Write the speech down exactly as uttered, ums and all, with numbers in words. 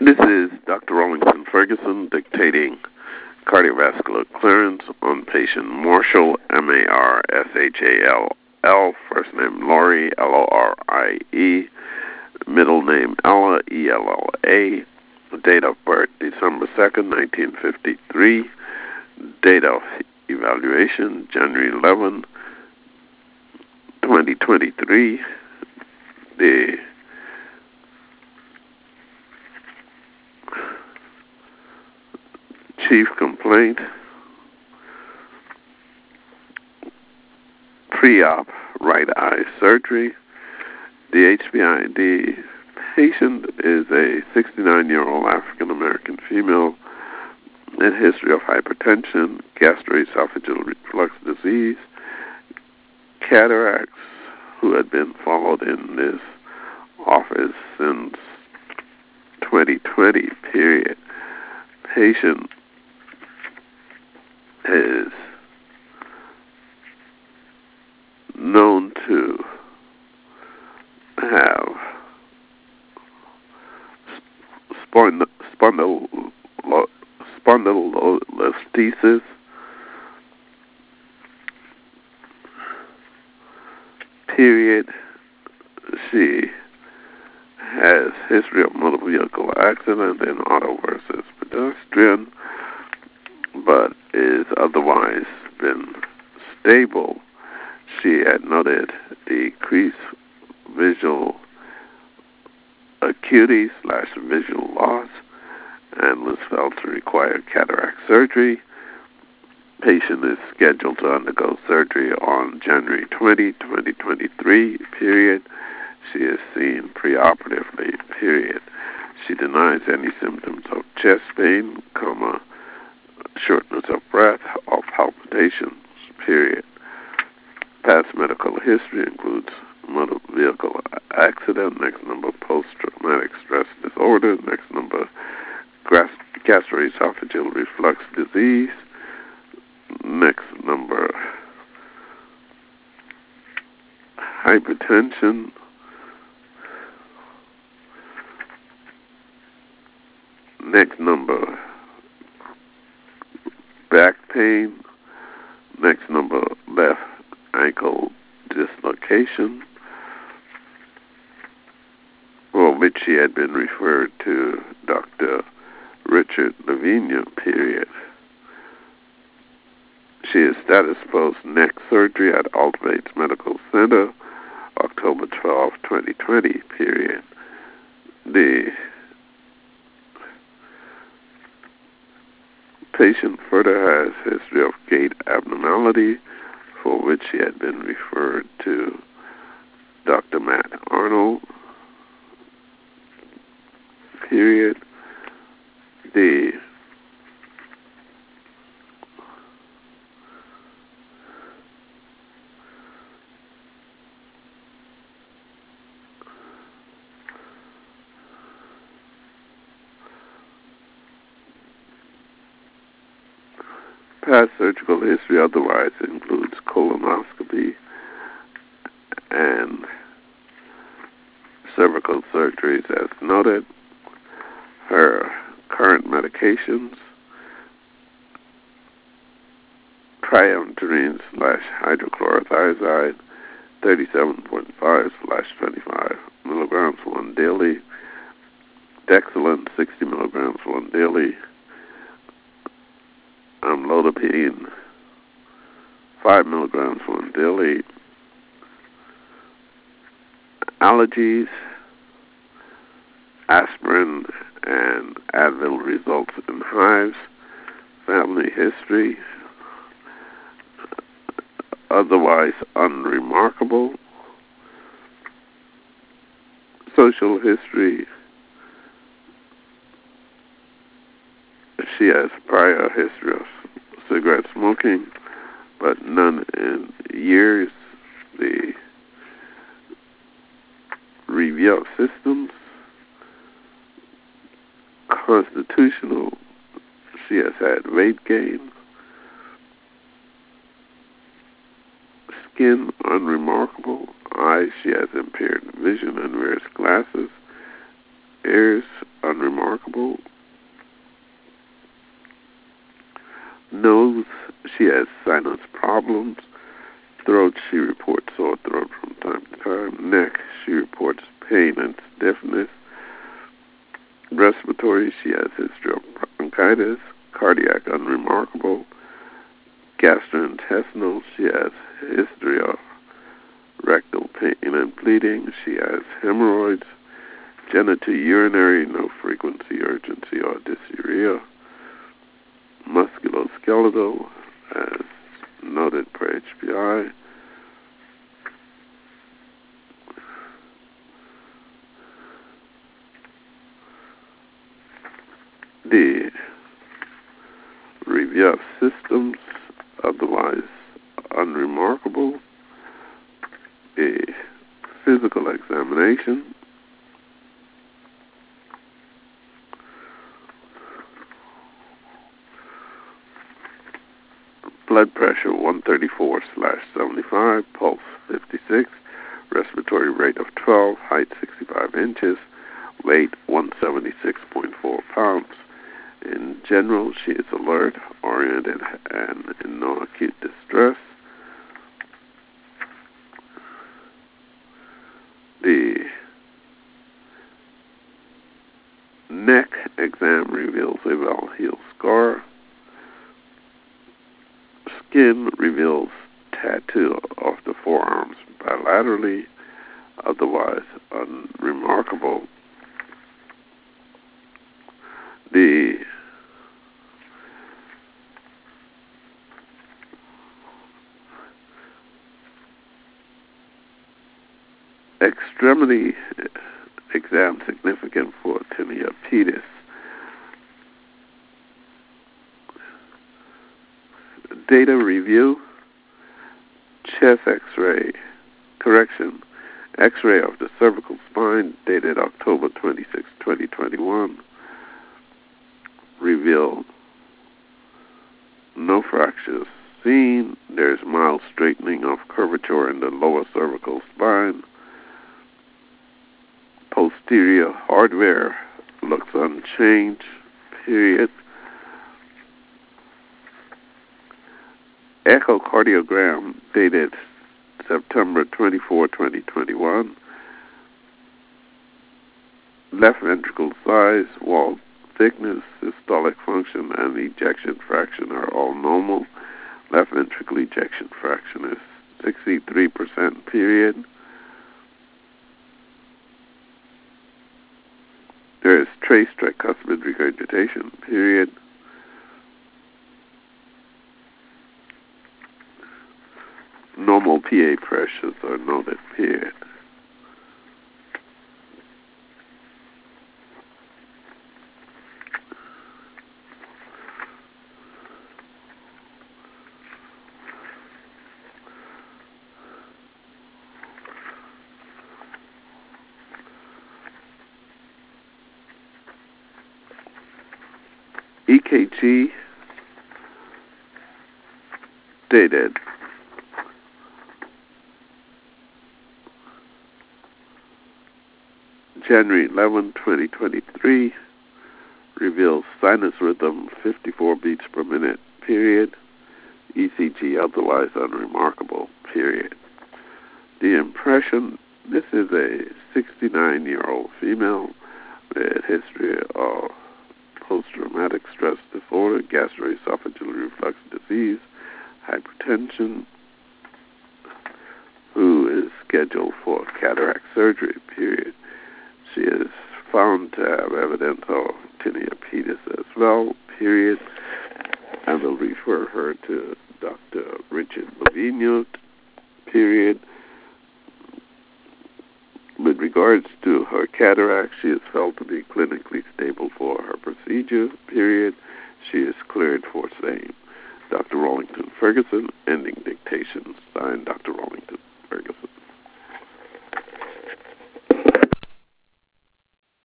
This is Doctor Rawlington Ferguson dictating cardiovascular clearance on patient Marshall, M A R S H A L L, first name Laurie, L O R I E, middle name Ella, E L L A, date of birth December second, nineteen fifty-three, date of evaluation January eleventh, twenty twenty-three, the chief complaint, pre-op right eye surgery. The H B I D patient is a sixty-nine-year-old African-American female in history of hypertension, gastroesophageal reflux disease, cataracts, who had been followed in this office since twenty twenty period. Patient is known to have spond- spondyle- spondylolisthesis, period. She has history of motor vehicle accident and auto versus pedestrian, but is otherwise been stable. She had noted decreased visual acuity slash visual loss and was felt to require cataract surgery. Patient is scheduled to undergo surgery on January twentieth, twenty twenty-three, period. She is seen preoperatively, period. She denies any symptoms of chest pain, comma, shortness of breath, or palpitations, period. Past medical history includes motor vehicle accident, next number post-traumatic stress disorder, next number gastroesophageal reflux disease, next number hypertension, next number back pain, next number left ankle dislocation, for which she had been referred to Doctor Richard Lavinia, period. She is status post neck surgery at Altivates Medical Center, October twelfth, twenty twenty, period. The patient further has history of gait abnormality, for which she had been referred to Doctor Matt Arnold, period. The past surgical history otherwise includes colonoscopy and cervical surgeries as noted. Her current medications, triamterene slash hydrochlorothiazide, thirty-seven point five slash twenty-five milligrams one daily, Dexilant, sixty milligrams one daily, amlodipine, five milligrams one daily, allergies, aspirin, and Advil results in hives, family history, otherwise unremarkable, social history. She has prior history of cigarette smoking, but none in years. The review of systems, constitutional, she has had weight gain, skin unremarkable, eyes, she has impaired vision and wears glasses, ears unremarkable. Nose, she has sinus problems. Throat, she reports sore throat from time to time. Neck, she reports pain and stiffness. Respiratory, she has history of bronchitis. Cardiac, unremarkable. Gastrointestinal, she has history of rectal pain and bleeding. She has hemorrhoids. Genitourinary, no frequency, urgency, or dysuria. Musculoskeletal, as noted per H P I. The review of systems, otherwise unremarkable. A physical examination. Blood pressure one thirty-four slash seventy-five, pulse fifty-six, respiratory rate of twelve, height sixty-five inches, weight one seventy-six point four pounds. In general, she is alert, oriented, and in no acute distress. The neck exam reveals a well-healed scar. Skin reveals tattoo of the forearms bilaterally, otherwise unremarkable. The extremity exam significant for tinea pedis. Data review, chest x-ray, correction, x-ray of the cervical spine dated October twenty-sixth, twenty twenty-one, reveal no fractures seen. There's mild straightening of curvature in the lower cervical spine. Posterior hardware looks unchanged, period. Echocardiogram dated September twenty-fourth, twenty twenty-one. Left ventricle size, wall thickness, systolic function, and ejection fraction are all normal. Left ventricle ejection fraction is sixty-three percent, period. There is trace tricuspid regurgitation, period. Normal P A pressures are noted, period. E K G dated January eleventh, twenty twenty-three, reveals sinus rhythm fifty-four beats per minute, period. E C G otherwise unremarkable, period. The impression, this is a sixty-nine-year-old female with history of post-traumatic stress disorder, gastroesophageal reflux disease, hypertension, who is scheduled for cataract surgery, period. She is found to have evidence of tinea pedis as well, period. I will refer her to Doctor Richard Lavigno, period. With regards to her cataract, she is felt to be clinically stable for her procedure, period. She is cleared for same. Doctor Rawlington Ferguson, ending dictation, signed Doctor Rawlington Ferguson.